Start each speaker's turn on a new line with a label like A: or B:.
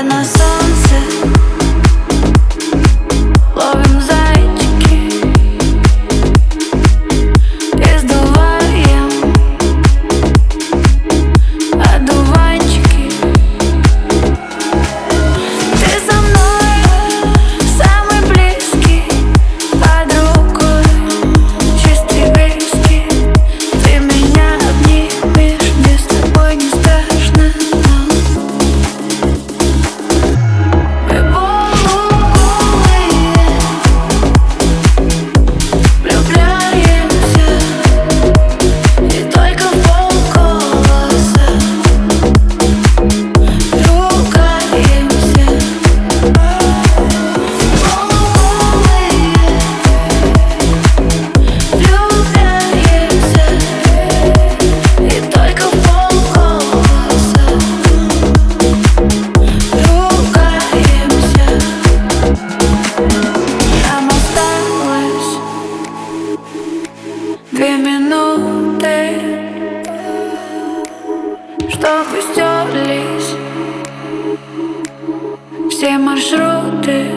A: на солнце ловим зайчики и сдуваем одуванчики. Ты со мной самый близкий, под рукой чистый виски. Ты меня обнимешь, мне с тобой не страшно. Мы полуголые, влюбляемся и только в полголоса ругаемся. Полуголые, влюбляемся и только в полголоса ругаемся. Нам осталось 2 минуты, чтобы стерлись все маршруты.